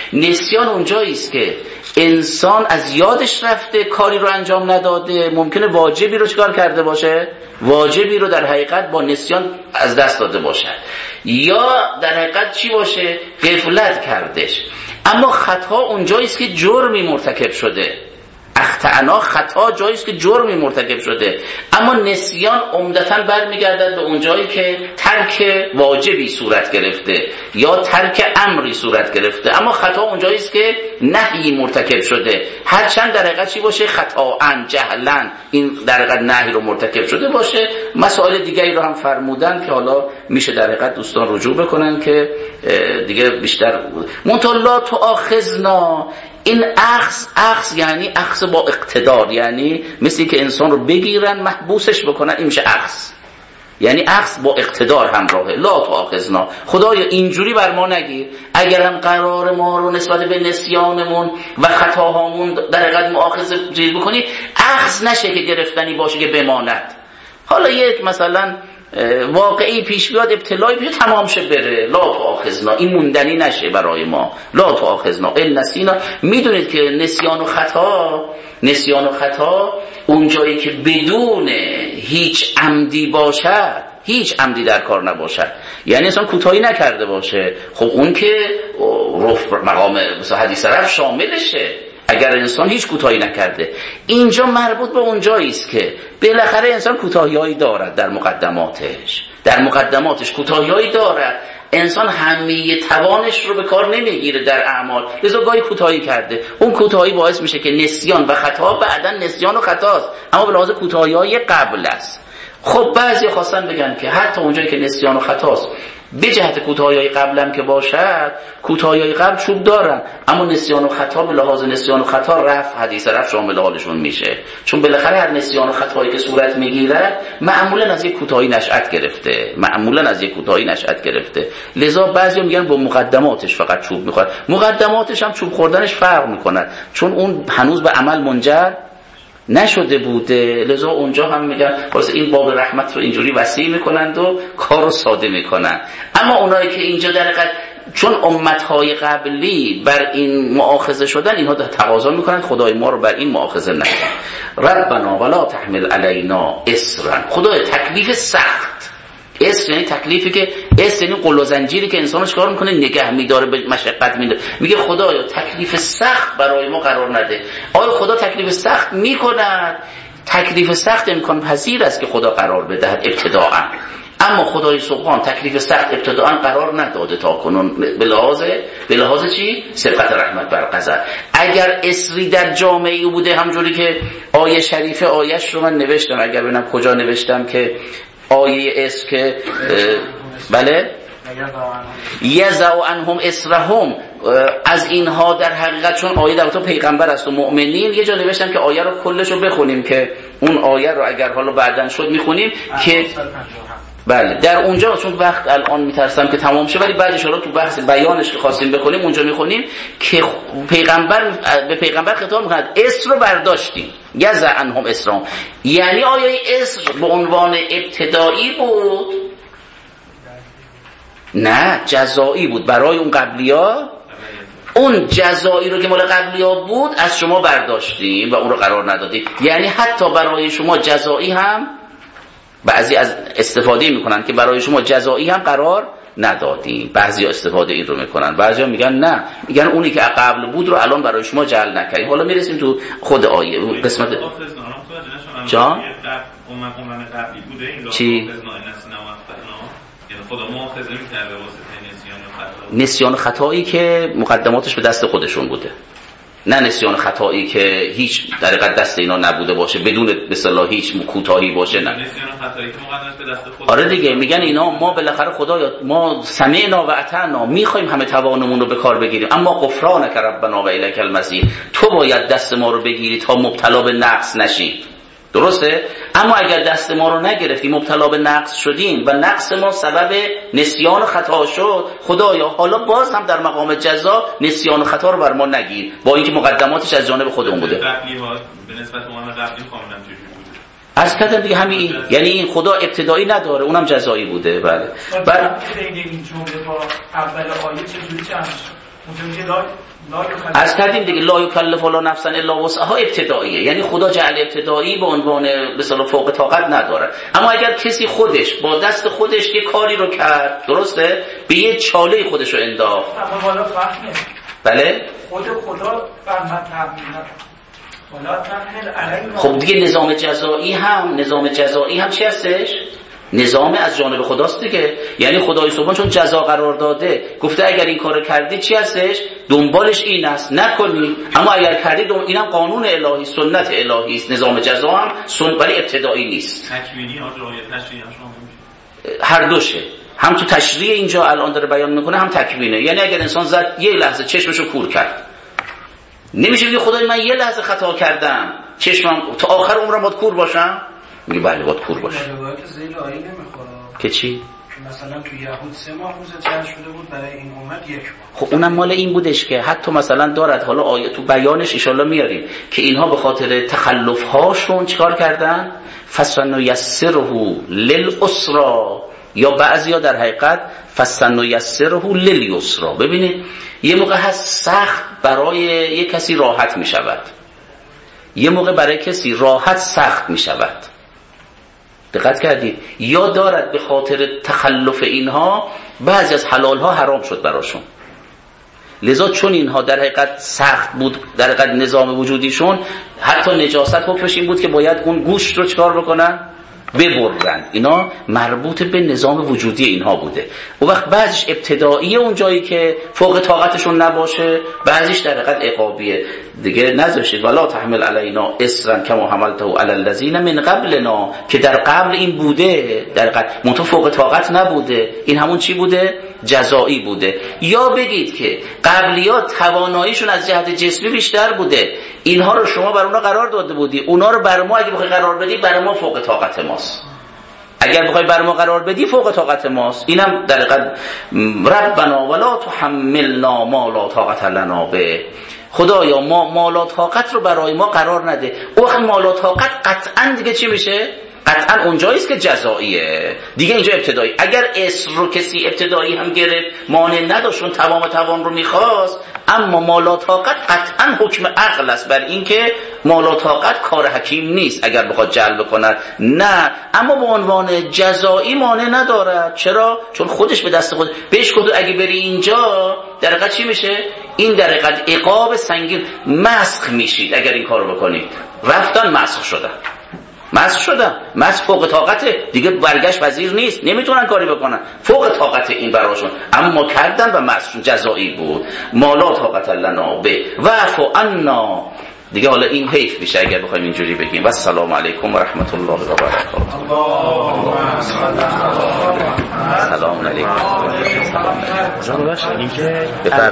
نسیان اونجایی است که انسان از یادش رفته، کاری رو انجام نداده، ممکنه واجبی رو چیکار کرده باشه، واجبی رو در حقیقت با نسیان از دست داده باشه، یا در حقیقت چی باشه، غفلت کردش. اما خطا اونجایی است که جرمی مرتکب شده، اخطأنا خطا جایی است که جرمی مرتکب شده. اما نسیان عمدتاً برمیگردد به اونجایی که ترک واجبی صورت گرفته یا ترک امری صورت گرفته. اما خطا اونجایی است که نهی مرتکب شده، هرچند در حقیقت چی باشه، خطاً جهلاً این در حقیقت نهی رو مرتکب شده باشه. مسائل دیگری رو هم فرمودن که حالا میشه در حقیقت دوستان رجوع بکنن که دیگه بیشتر منتها لا تؤاخذنا. این اخذ یعنی اخذ با اقتدار، یعنی مثل که انسان رو بگیرن محبوسش بکنن، این میشه اخذ، یعنی اخذ با اقتدار همراهه. لا تؤاخذنا، خدایا اینجوری بر ما نگیر، اگرم قرار ما رو نسبت به نسیانمون و خطاهامون در حقیقت مؤاخذه جدید بکنی، اخذ نشه که گرفتنی باشه که بماند. حالا یک مثلا واقعی پیش بیاد، ابتلایی پیش تمام شه بره، لا تؤاخذنا، این موندنی نشه برای ما. لا تؤاخذنا ان نسینا. میدونید که نسیان و خطا اون جایی که بدون هیچ عمدی باشد، هیچ عمدی در کار نباشد، یعنی انسان کوتاهی نکرده باشه، خب اون که مقام حدیث رفت شاملشه. اگر انسان هیچ کوتاهی نکرده، اینجا مربوط به اونجایی است که بالاخره انسان کوتاهی‌هایی دارد، در مقدماتش کوتاهی‌هایی دارد. انسان همه توانش رو به کار نمیگیره در اعمال، لذا گاهی کوتاهی کرده. اون کوتاهی باعث میشه که نسیان و خطا بعداً نسیان و خطاست، اما به لحاظ کوتاهی‌های قبل است. خب بعضی خواستن بگن که حتی اونجایی که نسیان و خطاست، به جهت کوتاهی‌های قبلم که باشد، کوتاهی‌های قبل چوب دارن، اما نسیان و خطا به لحاظ نسیان و خطا حدیث رفت شامل حالشون میشه. چون بالاخره هر نسیان و خطایی که صورت میگیره معمولا از یک کوتاهی نشأت گرفته. لذا بعضی میگن با مقدماتش فقط چوب میخواد، مقدماتش هم چوب خوردنش فرق میکنه، چون اون هنوز به عمل منجر نشده بوده. لذا اونجا هم میگن واسه این باب رحمت رو اینجوری وسیع میکنند و کار رو ساده میکنن. اما اونایی که اینجا در حقیقت چون امتهای قبلی بر این مؤاخذه شدن، اینها تقاضا میکنن خدای ما رو بر این مؤاخذه نکن. ربنا ولا تحمل علینا اصرا، خدای تکلیف سخت، اسر یعنی تکلیفی که اسر یعنی قل و زنجیری که انسانش کار میکنه نگه میداره، به مشقت میده. میگه خدایا تکلیف سخت برای ما قرار نده. آیا خدا تکلیف سخت میکند؟ تکلیف سخت امکان پذیر است که خدا قرار بدهد ابتداءً، اما خدای سبحان تکلیف سخت ابتداءً قرار نداده تا کنون، به لحاظ چی؟ سبقت رحمت بر قضا. اگر اسری در جامعه بوده، همونجوری که آیه شریفه آیش رو من نوشتم، اگر ببینم کجا نوشتم که آیه اس که بله یزع عنهم اسرهم، از اینها در حقیقت چون آیه در تو پیغمبر است و مؤمنین، یه جا نوشتم که آیه رو کلش رو بخونیم که اون آیه رو اگر حالا بعدن شد میخونیم که بله در اونجا، چون وقت الان میترسم که تمام شه، ولی بعدش رو تو بحث بیانش که خواستیم بخونیم اونجا میخونیم که به پیغمبر خطاب میکنه اسر رو برداشتیم، یزع عنهم اسرهم، یعنی آیه اسر به عنوان ابتدایی بود؟ نه، جزایی بود برای اون قبلیا. اون جزایی رو که مال قبلیا بود از شما برداشتیم و اون رو قرار ندادیم. یعنی حتی برای شما جزایی هم، بعضی از استفاده میکنن که برای شما جزایی هم قرار ندادیم، بعضی ها استفاده این رو میکنن، بعضی ها میگن نه، میگن اونی که قبل بود رو الان برای شما جعل نکنیم. حالا میرسیم تو خود آیه قسمت جان چی؟ خدا مؤاخذه می‌کرده واسه نسیان خطایی که مقدماتش به دست خودشون بوده، نه نسیان خطایی که هیچ در حقیقت دست اینا نبوده باشه، بدون به اصطلاح هیچ کوتاهی باشه. نه، نسیان خطایی که مقدمش به دست خود. آره دیگه، میگن اینا ما بالاخره خدایا ما سمعنا و اطعنا، میخوایم همه توانمون رو به کار بگیریم، اما غفرانک ربنا و الیک المصیر، تو باید دست ما رو بگیری تا مبتلا به نقص نشیم. درسته؟ اما اگر دست ما رو نگرفتیم مبتلا به نقص شدیم و نقص ما سبب نسیان و خطا شد، خدایا حالا باز هم در مقام جزا نسیان و خطا رو بر ما نگیر، با اینکه مقدماتش از جانب خودمون بوده. قبلی ها به نسبت اون قبلی کاملا چجوری بوده؟ از کردم دیگه همین، یعنی این خدا ابتدایی نداره، اونم جزایی بوده. بله. بعد این جمله با اول آیه چجوری جمع شد؟ اونجا میگه از کردیم دیگه لا یکلف الله نفسا الا وسعها ابتداییه، یعنی خدا جعل ابتدایی به عنوان به اصطلاح فوق طاقت نداره. اما اگر کسی خودش با دست خودش یه کاری رو کرد، درسته، به یه چاله خودش رو انداخت، اما والا فهمه بله خود خدا بر من تحمیل نکنه. خب دیگه نظام جزایی هم چی هستش؟ نظام از جانب خداست دیگه. یعنی خدای سبحان چون جزا قرار داده گفته اگر این کارو کردی چی هستش؟ دنبالش این است نکنی، اما اگر کردی اینم قانون الهی، سنت الهی است. نظام جزا هم ولی ابتدایی نیست، تکوینی ها رعایت تشریعی هم شامل میشه. هر دوشه، هم تو تشریع اینجا الان داره بیان میکنه، هم تکوینه. یعنی اگر انسان زد یه لحظه چشمشو کور کرد، نمیشه بگه خدای من یه لحظه خطا کردم چشمم تا آخر عمرم باید کور باشم. میگه بله باید کور باشه. زیر آیه نمیخوره که چی؟ مثلا تو یهود 3 ماه روز جمع شده بود، برای این امت 1 ماه. خب اونم مال این بودش که حتی مثلا دارد، حالا آیه تو بیانش انشالله میاریم که اینها به خاطر تخلف هاشون چیکار کردن؟ فسنیسره للعسرا، یا بعضیا در حقیقت فسنیسره للیسرا. ببینید یه موقع هست سخت برای یه کسی راحت میشود، یه موقع برای کسی راحت سخت میشود. دقت کردید؟ یا دارد به خاطر تخلف اینها بعضی از حلالها حرام شد براشون، لذا چون اینها در حقیقت سخت بود، در حقیقت نظام وجودیشون حتی نجاست حکمش این بود که باید اون گوشت رو چکار بکنن؟ ببرن. اینا مربوط به نظام وجودی اینها بوده. اون وقت بعضیش ابتداییه اون جایی که فوق طاقتشون نباشه، بعضیش در حقیقت عقابیه. دیگه نذاشید ولا تحمل علینا اصرا کما حملته علی الذین من قبلنا، که در قبل این بوده، در حقیقت منتها فوق طاقت نبوده، این همون چی بوده؟ جزایی بوده. یا بگید که قبلی‌ها تواناییشون از جهت جسمی بیشتر بوده، اینها رو شما بر اونا قرار داده بودی، اونا رو بر ما اگه بخوای قرار بدی بر ما فوق طاقت ماست، اگر بخوای بر ما قرار بدی فوق طاقت ماست. اینم در حقیقت ربنا ولا تحملنا ما لا طاقت لنا به، خدایا ما لا طاقت رو برای ما قرار نده. وقت ما لا طاقت قطعا دیگه چی میشه؟ قطعا اونجاییست که جزاییه دیگه، اینجا ابتدایی. اگر اسر رو کسی ابتدایی هم گرفت مانع نداشت، اون توان رو میخواست، اما مالا طاقت قطعا حکم عقل است بر این که مالا طاقت کار حکیم نیست اگر بخواد جلب کند، نه، اما به عنوان جزایی مانع ندارد. چرا؟ چون خودش به دست خود بهش گفت اگه بری اینجا در حقیقت چی میشه؟ این در حقیقت عقاب سنگین، مسخ میشید اگر این کارو بکنید. رفتن مسخ شدن، مسخ فوق طاقته دیگه، برگشت پذیر نیست، نمیتونن کاری بکنن، فوق طاقت این براشون، اما کردن و مسخ جزایی بود. مالا طاقت لنا به واعف عنا دیگه. حالا این حیف میشه اگر بخوایم اینجوری بگیم. و السلام علیکم و رحمت الله و برکاته. سلام علیکم. این که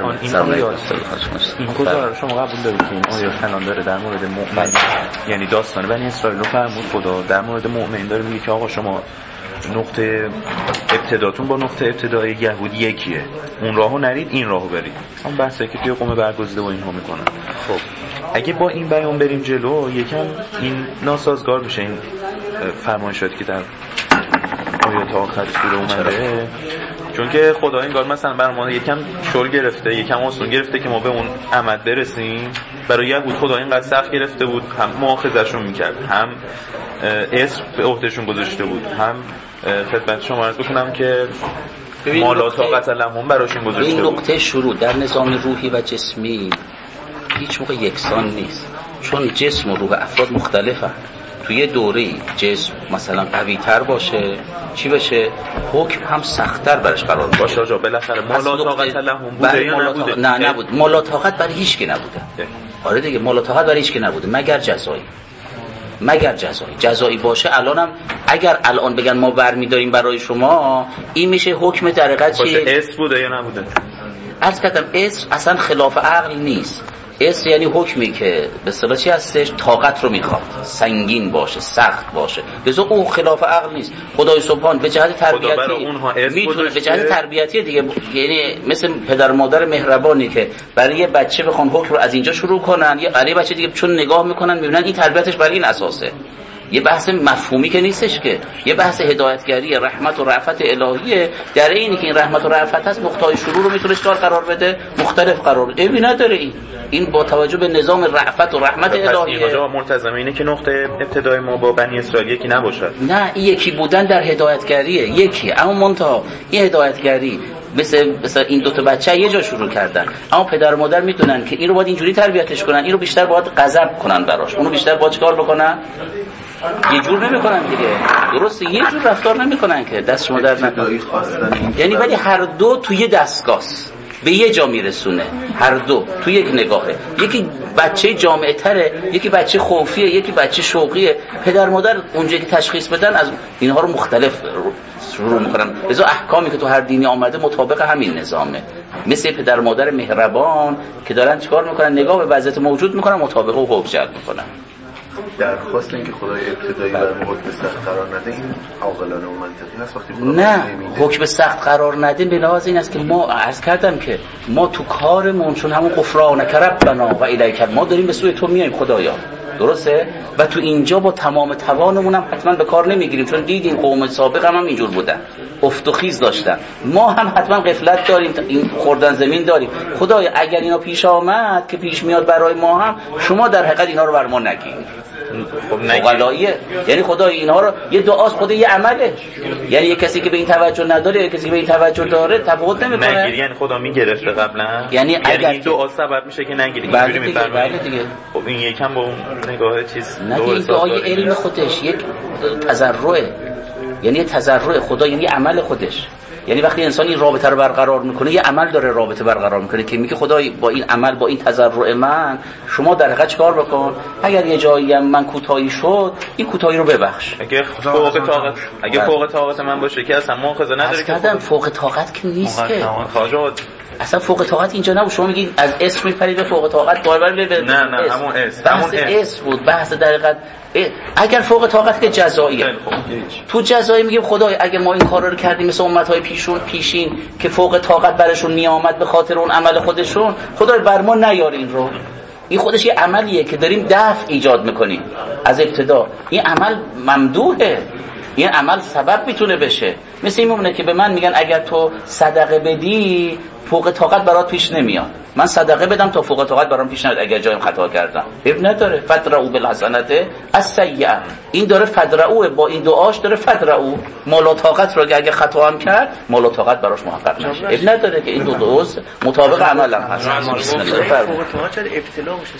این کجا شما قبول دارید که این آیه فلان داره در مورد مؤمن، یعنی داستان بنی اسرائیل رو فرمود خدا در مورد مؤمن داره میگه که آقا شما نقطه ابتداتون با نقطه ابتدای یهودی یکیه، اون راهو نرید این راهو برید. اون بحثی که توی قوم برگزیده و اینها میکنن. خب اگه با این بیان بریم جلو یکم این ناسازگار بشه این فرمایشاتی که در آیات آخر سوره اومده، چون که خدا انگار مثلا برای ما یکم شل گرفته، یکم آسون گرفته که ما به اون عمد برسیم. برای یهود خدا اینقدر سخت گرفته بود، هم مؤاخذه‌شون میکرد، هم اسم به عهدهشون گذاشته بود، هم خدمت شما عرض بکنم که مالا طاقت لهم براشون گذاشته بود. این نقطه شروع در نظام روحی و جسمی هیچ موقع یکسان نیست، چون جسم و روح افراد مختلفه. توی دوره‌ای جسم مثلا قوی تر باشه چی بشه؟ حکم هم سخت‌تر برش قرار باشه. آجا بالاخره مالا طاقت لهم بوده یا نبوده؟ نه نبود. مالا طاقت برای هیچ کی نبوده. آره دیگه مالا طاقت برای هیچ کی نبوده مگر جزایی باشه. الانم اگر الان بگن ما برمی‌داریم برای شما، این میشه حکم در حقیقت چی؟ اسم بوده یا نبوده؟ عرض کردم اسم اصلا خلاف عقل نیست. اسم یعنی حکمی که به اصطلاح چی هستش؟ طاقت رو میخواد، سنگین باشه، سخت باشه، لذا اون خلاف عقل نیست. خدای سبحان به جهت تربیتی میتونه، به جهت تربیتی دیگه، یعنی مثل پدر مادر مهربانی که برای یه بچه بخوان حکم رو از اینجا شروع کنن، یا برای بچه دیگه چون نگاه میکنن میبینن این تربیتش برای این اساسه، یه بحث مفهومی که نیستش که، یه بحث هدایتگری رحمت و رأفت الهیه. در اینی که این رحمت و رأفت هست نقطه‌های شروع رو میتونه چطور قرار بده؟ مختلف قرار بده. عیبی نداره این با توجه به نظام رأفت و رحمت الهیه. اینجا ملتزم اینه که نقطه ابتدای ما با بنی اسرائیل یکی نباشه. نه، این یکی بودن در هدایتگریه یکی، اما منتها این هدایتگری مثل این دو تا بچه یه جا شروع کردن، اما پدر و مادر میدونن که این رو باید اینجوری تربیتش کنن، این رو بیشتر باید غضب کنن براش، اونو بیشتر باید چیکار بکنن؟ یه جور نمیکنن دیگه، درسته؟ یه جور رفتار نمیکنن که دست شما در نکنه. یعنی ولی هر دو توی دستگاهست، به یه جا میرسونه، هر دو توی یک نگاهه. یکی بچه جامعه تره، یکی بچه خوفیه، یکی بچه شوقیه. پدر مادر اونجایی که تشخیص بدن از اینها رو مختلف شروع میکنن. لذا احکامی که تو هر دینی آمده مطابق همین نظامه. مثل پدر مادر مهربان که دارن چیکار میکنن؟ نگاه به وضعیت موجود میکنن، مطابق و حکم جلب میکنن. درخواست اینکه خدای ابتدایی بر حکم سخت قرار نده این عاقلانه و منطقی هست وقتی نه حکم سخت قرار نده به لحاظ این است که ما عرض کردم که ما تو کارمون چون همون غفرانک ربنا و الیک ما داریم به سوی تو میایم خدایا، درسته؟ و تو اینجا با تمام توانمون هم حتما به کار نمیگیریم، چون دیدیم قوم سابق هم اینجور بودن، افت و خیز داشتن. ما هم حتما غفلت داریم، این خوردن زمین داریم. خدایا اگر اینا پیش آمد که پیش میاد برای ما هم، شما در حقیقت اینا رو بر ما نگیرید. غلایه یعنی خدای اینها رو یه دعاست، خود یه عمله. یعنی یه کسی که به این توجه نداره، یه کسی که به این توجه داره تفاوت نمیکنه. نگیری یعنی خدا میگرفته قبلا، یعنی اگر این دعا سبب میشه که نگیری. اینجوری میفرمایید. بله دیگه. خب این یکم با اون نگاه چیز نه، دعای علم خودش یک تضرعه، یعنی تضرع خدا، یعنی عمل خودش. یعنی وقتی انسان این رابطه رو برقرار میکنه، یه عمل داره رابطه برقرار میکنه که میگه خدای با این عمل، با این تضرع من، شما در حقیقت چیکار بکن؟ اگر یه جایی من کوتاهی شد، این کوتاهی رو ببخش. اگه فوق طاقت من باشه که اصلا مؤاخذه نداره که فوق طاقت که نیست که. خواجات اصلا فوق طاقت اینجا نبود. شما میگید از اسم میپرید به فوق طاقت، باربر به نه همون اسم، بحث اسم بود، بحث در حقیقت. اگر فوق طاقت که جزاییه، تو جزایی میگیم خدای اگه ما این کارا رو کردیم مثل امتهای پیشین که فوق طاقت برشون میآمد به خاطر اون عمل خودشون، خدای بر ما نیار این رو. این خودش یه عملیه که داریم دفع ایجاد میکنیم از ابتدا. این عمل ممدوحه، این عمل سبب میتونه بشه. مثل این مونه که به من میگن اگر تو صدقه بدی فوق طاقت برات پیش نمیاد، من صدقه بدم تا فوق طاقت برام پیش نیاد اگر جایم خطا کردم. اب نداره. فدرؤ بالحسنات السیئه، این داره فدرؤ، با این دعاش داره فدرؤ. مالا طاقت رو اگه خطا هم کرد مالا طاقت براش محقق نشه. اب نداره که این دو دوست مطابق عمل هم هست. بسم الله. فوق طاقت شاید ابتلا باشه.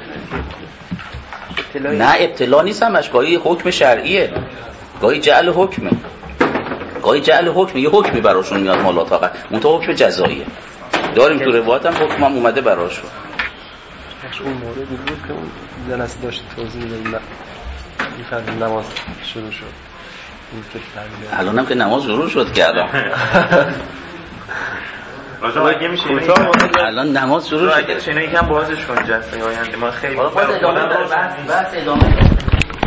نه ابتلا نیست، همش گاهی حکم شرعیه، گاهی جعل حکمه، گاهی جعل حکمه. یه حکمی براشون میاد مالا طاقت، منتها حکم جزاییه. داریم تو روایت هم حکم هم اومده براشون. اون موردی بود که اون جلسه داشت توضیح میدادیم، می‌فرمایید نماز شروع شد. الان هم که نماز شروع شد که الان نماز شروع شد. اگه چنین یکم بازش کن جلسه آینده ما خیلی بحث ادامه